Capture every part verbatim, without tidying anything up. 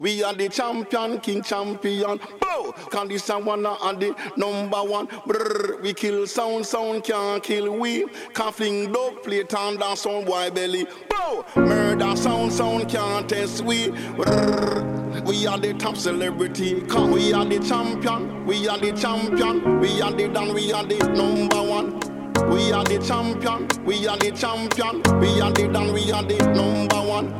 We are the champion, king champion. Bow! Condition one and the number one. Brrr, we kill sound, sound can't kill we. Can't fling dog plate and dance on boy belly. Bow! Murder sound, sound can't test we. Brrr, we are the top celebrity. Cause we are the champion, we are the champion. We are the dan, we are the number one. We are the champion, we are the champion. We are the dan, we are the number one.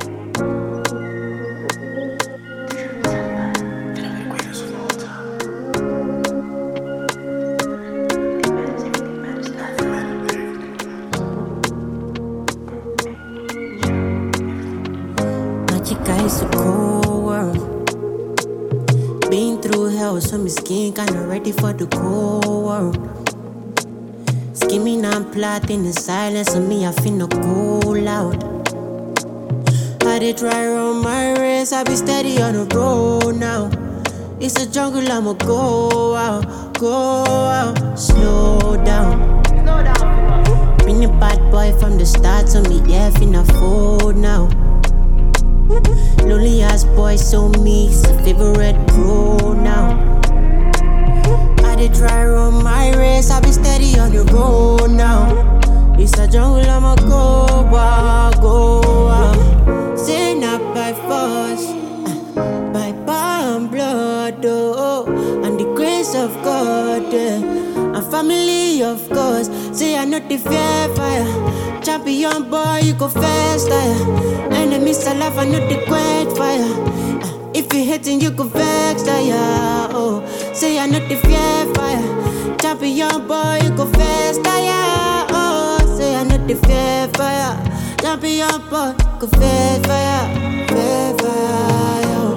It's a cold world. Been through hell, so my skin kinda ready for the cold world. Skimming and plotting in silence, and me I finna go loud. I did try run my race, I be steady on the road now. It's a jungle, I'ma go out, go out, slow down. Slow down. Been a bad boy from the start, so me yeah finna fold now. Lonely ass boy, so me, it's a favorite pro now. I did try run my race, I be steady on the road now. It's a jungle, I'ma go out, go out. Say not by force, uh, by power and blood, oh, and the grace of God, yeah. And family, of course. Say I not the fear fire. Champion boy, you go faster, yeah. Enemies alive, I not the great fire. uh, If you hating, you go vex, yeah. Oh, say I not the fear fire. Champion boy, you go faster, yeah. Oh, say I not the fear fire. Champion boy, go fair fire, fair fire, oh.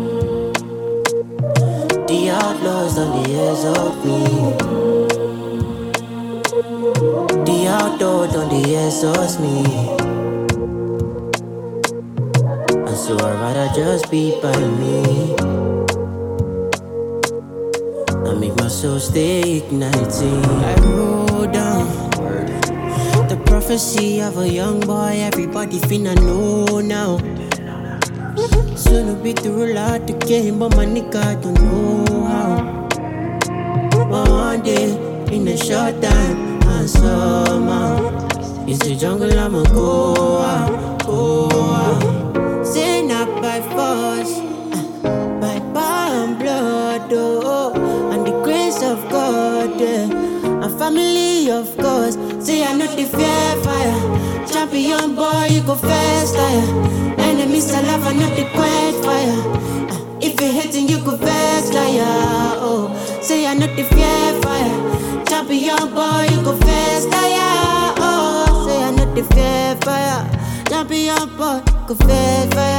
The outlaws on the edge of me. The outdoors on the exhaust me. And so I'd rather just be by me. I make my soul stay igniting. I roll down the prophecy of a young boy, everybody finna know now. Soon I'll be to roll out the game, but my nigga don't know how. One day, in a short time, somehow, it's the jungle, I'ma go out, go out. Say not by force, uh, by power and blood, oh, and the grace of God, yeah. And family, of course. Say I not the fear fire. Champion boy, you go faster, yeah. Enemies alive, I not the quiet fire. uh, If you hating, you go vex, yeah. Oh, say I not the fear fire. Champion boy, you go faster, yeah. Oh, say I not the fear fire. Champion boy, go fair fire.